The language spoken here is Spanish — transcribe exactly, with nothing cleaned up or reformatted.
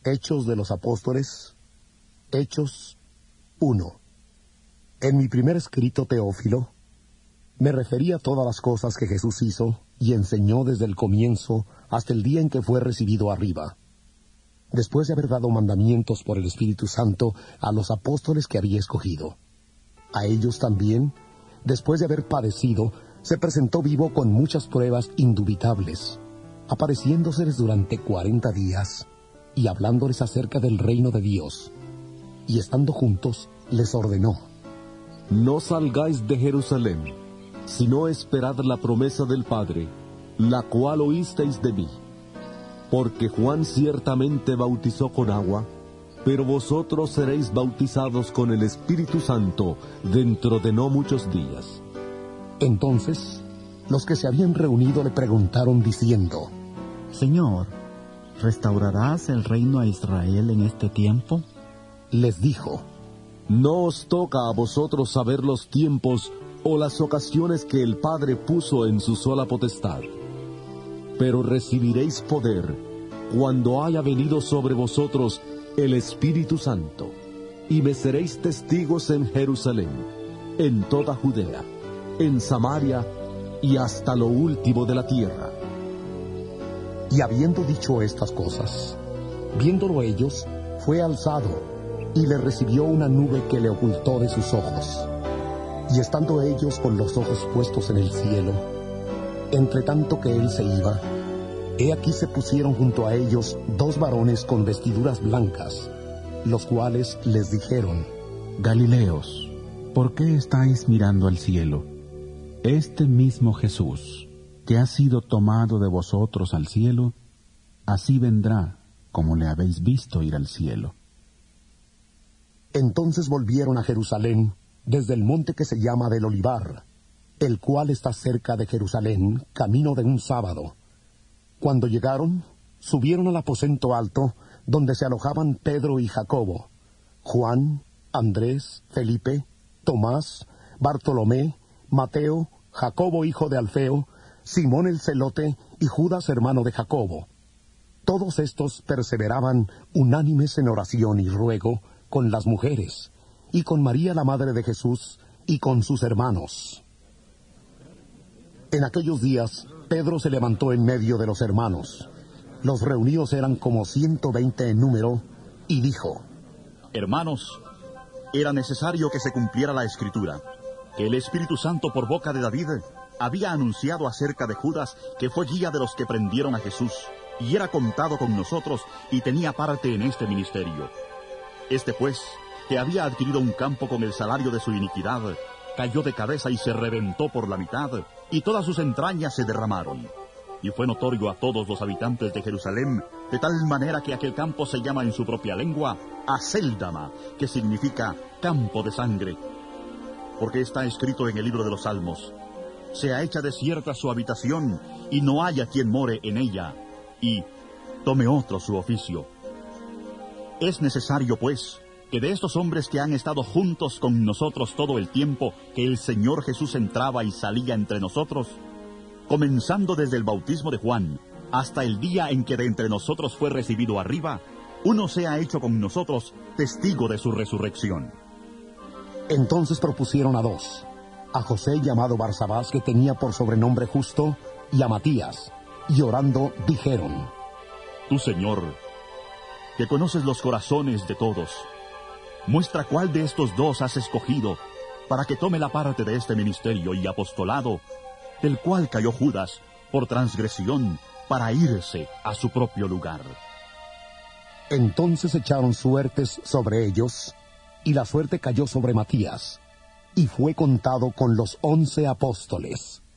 Hechos de los Apóstoles, Hechos uno. En mi primer escrito, Teófilo, me referí a todas las cosas que Jesús hizo y enseñó desde el comienzo hasta el día en que fue recibido arriba, después de haber dado mandamientos por el Espíritu Santo a los apóstoles que había escogido. A ellos también, después de haber padecido, se presentó vivo con muchas pruebas indubitables, apareciéndoseles durante cuarenta días y hablándoles acerca del reino de Dios. Y estando juntos, les ordenó: No salgáis de Jerusalén, sino esperad la promesa del Padre, la cual oísteis de mí. Porque Juan ciertamente bautizó con agua, pero vosotros seréis bautizados con el Espíritu Santo dentro de no muchos días. Entonces, los que se habían reunido le preguntaron diciendo: Señor, ¿restaurarás el reino a Israel en este tiempo? Les dijo: No os toca a vosotros saber los tiempos o las ocasiones que el Padre puso en su sola potestad. Pero recibiréis poder cuando haya venido sobre vosotros el Espíritu Santo, y me seréis testigos en Jerusalén, en toda Judea, en Samaria y hasta lo último de la tierra. Y habiendo dicho estas cosas, viéndolo ellos, fue alzado, y le recibió una nube que le ocultó de sus ojos. Y estando ellos con los ojos puestos en el cielo, entre tanto que él se iba, he aquí se pusieron junto a ellos dos varones con vestiduras blancas, los cuales les dijeron: Galileos, ¿por qué estáis mirando al cielo? Este mismo Jesús, que ha sido tomado de vosotros al cielo, así vendrá, como le habéis visto ir al cielo. Entonces volvieron a Jerusalén, desde el monte que se llama del Olivar, el cual está cerca de Jerusalén, camino de un sábado. Cuando llegaron, subieron al aposento alto, donde se alojaban Pedro y Jacobo, Juan, Andrés, Felipe, Tomás, Bartolomé, Mateo, Jacobo hijo de Alfeo, Simón el celote y Judas hermano de Jacobo. Todos estos perseveraban unánimes en oración y ruego con las mujeres, y con María la madre de Jesús, y con sus hermanos. En aquellos días, Pedro se levantó en medio de los hermanos. Los reunidos eran como ciento veinte en número, y dijo: Hermanos, era necesario que se cumpliera la Escritura, que el Espíritu Santo por boca de David había anunciado acerca de Judas, que fue guía de los que prendieron a Jesús, y era contado con nosotros, y tenía parte en este ministerio. Este pues, que había adquirido un campo con el salario de su iniquidad, cayó de cabeza y se reventó por la mitad, y todas sus entrañas se derramaron. Y fue notorio a todos los habitantes de Jerusalén, de tal manera que aquel campo se llama en su propia lengua Acéldama, que significa campo de sangre. Porque está escrito en el libro de los Salmos: sea hecha desierta su habitación, y no haya quien more en ella, y tome otro su oficio. Es necesario, pues, que de estos hombres que han estado juntos con nosotros todo el tiempo que el Señor Jesús entraba y salía entre nosotros, comenzando desde el bautismo de Juan hasta el día en que de entre nosotros fue recibido arriba, uno sea hecho con nosotros testigo de su resurrección. Entonces propusieron a dos, a José llamado Barsabás, que tenía por sobrenombre Justo, y a Matías, y orando dijeron: Tú, Señor, que conoces los corazones de todos, muestra cuál de estos dos has escogido para que tome la parte de este ministerio y apostolado, del cual cayó Judas por transgresión para irse a su propio lugar. Entonces echaron suertes sobre ellos, y la suerte cayó sobre Matías, y fue contado con los once apóstoles.